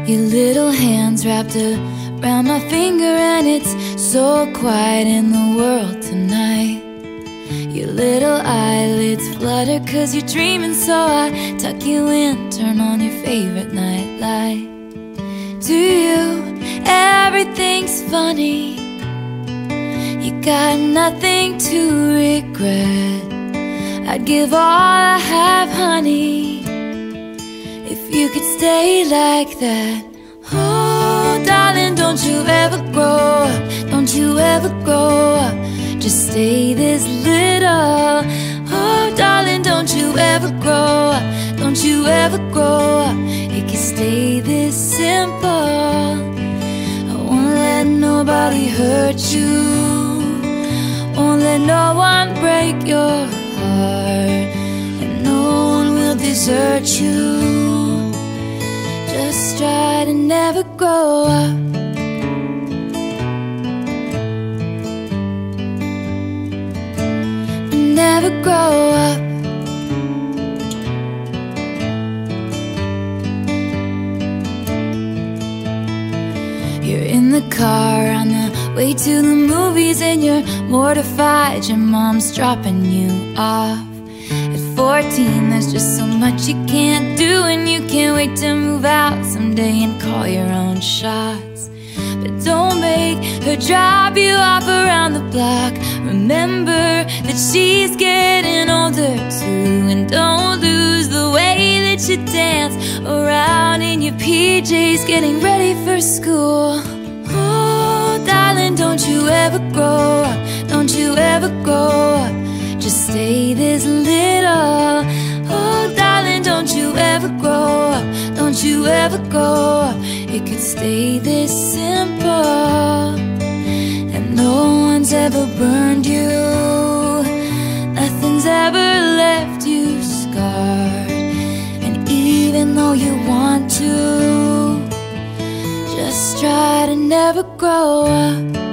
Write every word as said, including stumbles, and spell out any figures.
Your little hands wrapped around my finger, and it's so quiet in the world tonight. Your little eyelids flutter 'cause you're dreaming, so I tuck you in, turn on your favorite nightlight. To you, everything's funny. You got nothing to regret. I'd give all I have, honey, if you could stay like that. Oh, darling, don't you ever grow up, don't you ever grow up, just stay this little. Oh, darling, don't you ever grow up, don't you ever grow up, it can stay this simple. I won't let nobody hurt you, won't let no one break your heart, and no one will desert you. Just try to never grow up. Never grow up. You're in the car on the way to the movies, and you're mortified your mom's dropping you off. At fourteen, there's just so much you can't do, and you can't wait to move out someday and call your own shots. But don't make her drop you off around the block. Remember that she's getting older too, and don't lose the way that you dance around in your P Js getting ready for school. Oh, darling, don't you ever grow up, don't you ever grow up, just stay this little. Oh, darling, don't you ever grow up, don't you ever grow up, it could stay this simple. And no one's ever burned you, nothing's ever left you scarred. And even though you want to, just try to never grow up.